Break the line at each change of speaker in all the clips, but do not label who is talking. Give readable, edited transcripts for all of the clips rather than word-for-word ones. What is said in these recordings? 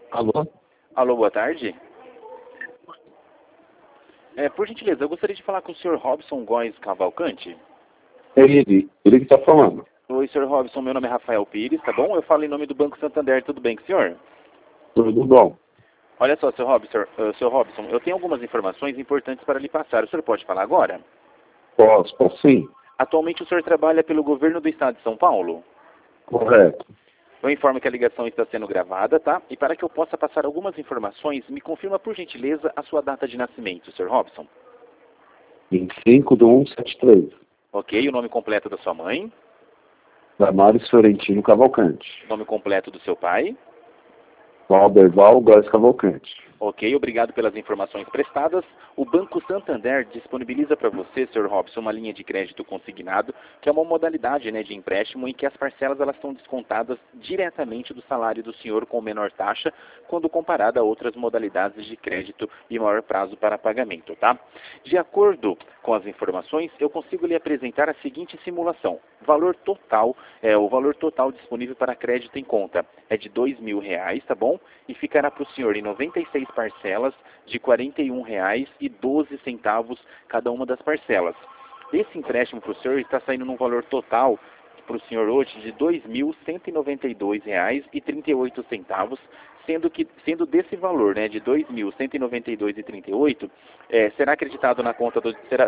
Alô?
Alô, boa tarde. Por gentileza, eu gostaria de falar com o senhor Robson Góes Cavalcante.
É ele que está falando.
Oi, senhor Robson, meu nome é Rafael Pires, tá bom? Eu falo em nome do Banco Santander, tudo bem com o senhor?
Tudo bom?
Olha só, senhor Robson, eu tenho algumas informações importantes para lhe passar. O senhor pode falar agora?
Posso sim.
Atualmente o senhor trabalha pelo governo do estado de São Paulo?
Correto.
Eu informo que a ligação está sendo gravada, tá? E para que eu possa passar algumas informações, me confirma, por gentileza, a sua data de nascimento, senhor Robson.
25/1/73.
Ok, o nome completo da sua mãe,
Damares Fiorentino Cavalcante.
nome completo do seu pai.
Valberval Góes Cavalcante.
Ok, obrigado pelas informações prestadas. O Banco Santander disponibiliza para você, Sr. Robson, uma linha de crédito consignado, que é uma modalidade, né, de empréstimo em que as parcelas elas estão descontadas diretamente do salário do senhor com menor taxa, quando comparada a outras modalidades de crédito e maior prazo para pagamento, tá? De acordo com as informações, eu consigo lhe apresentar a seguinte simulação. O valor total disponível para crédito em conta é de R$2.000, tá bom? E ficará para o senhor em 96 parcelas de R$ 41,12 cada uma das parcelas. Esse empréstimo para o senhor está saindo num valor total para o senhor hoje de R$ 2.192,38, sendo desse valor, né, de R$ 2.192,38, será acreditado na conta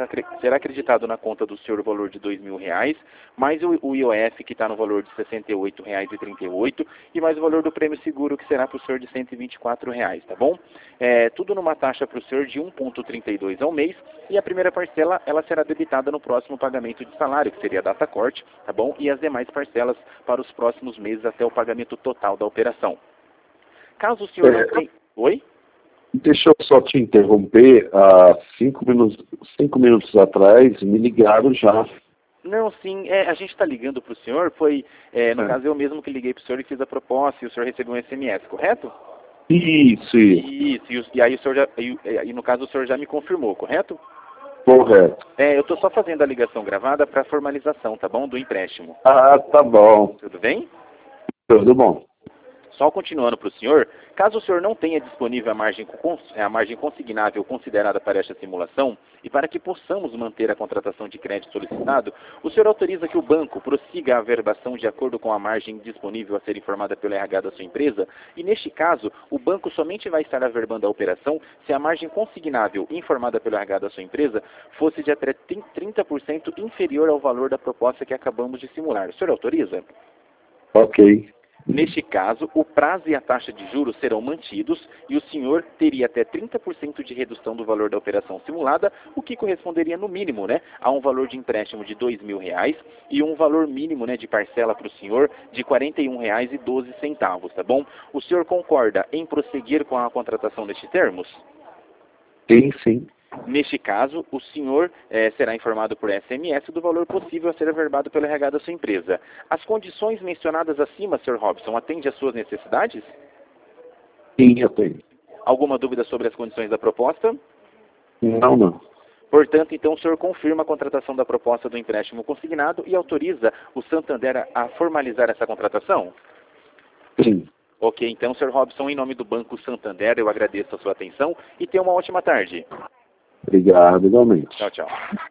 do senhor o valor de R$ 2.000, mais o IOF que está no valor de R$ 68,38 e mais o valor do prêmio seguro que será para o senhor de R$ 124, tá bom? Tudo numa taxa para o senhor de 1,32 ao mês, e a primeira parcela ela será debitada no próximo pagamento de salário, que seria a data corte, tá bom? E as demais parcelas para os próximos meses até o pagamento total da operação. Caso o senhor não tenha... Oi?
Deixa eu só te interromper. Há 5 minutos atrás me ligaram já.
Não, sim, a gente está ligando para o senhor, no caso eu mesmo que liguei para o senhor e fiz a proposta e o senhor recebeu um SMS, correto?
Isso.
E aí o senhor no caso o senhor já me confirmou, correto?
Correto.
Eu estou só fazendo a ligação gravada para formalização, tá bom? Do empréstimo.
Ah, tá bom.
Tudo bem?
Tudo bom.
Só continuando para o senhor, caso o senhor não tenha disponível a margem consignável considerada para esta simulação, e para que possamos manter a contratação de crédito solicitado, o senhor autoriza que o banco prossiga a averbação de acordo com a margem disponível a ser informada pelo RH da sua empresa, e neste caso, o banco somente vai estar averbando a operação se a margem consignável informada pelo RH da sua empresa fosse de até 30% inferior ao valor da proposta que acabamos de simular. O senhor autoriza?
Ok.
Neste caso, o prazo e a taxa de juros serão mantidos e o senhor teria até 30% de redução do valor da operação simulada, o que corresponderia no mínimo, né, a um valor de empréstimo de R$ 2.000 e um valor mínimo, né, de parcela para o senhor de R$ 41,12, tá bom? O senhor concorda em prosseguir com a contratação nestes termos?
Sim.
Neste caso, o senhor será informado por SMS do valor possível a ser averbado pelo RH da sua empresa. As condições mencionadas acima, Sr. Robson, atendem às suas necessidades?
Sim, eu tenho.
Alguma dúvida sobre as condições da proposta?
Não.
Portanto, então, o senhor confirma a contratação da proposta do empréstimo consignado e autoriza o Santander a formalizar essa contratação?
Sim.
Ok, então, Sr. Robson, em nome do Banco Santander, eu agradeço a sua atenção e tenha uma ótima tarde.
Obrigado, igualmente.
Tchau.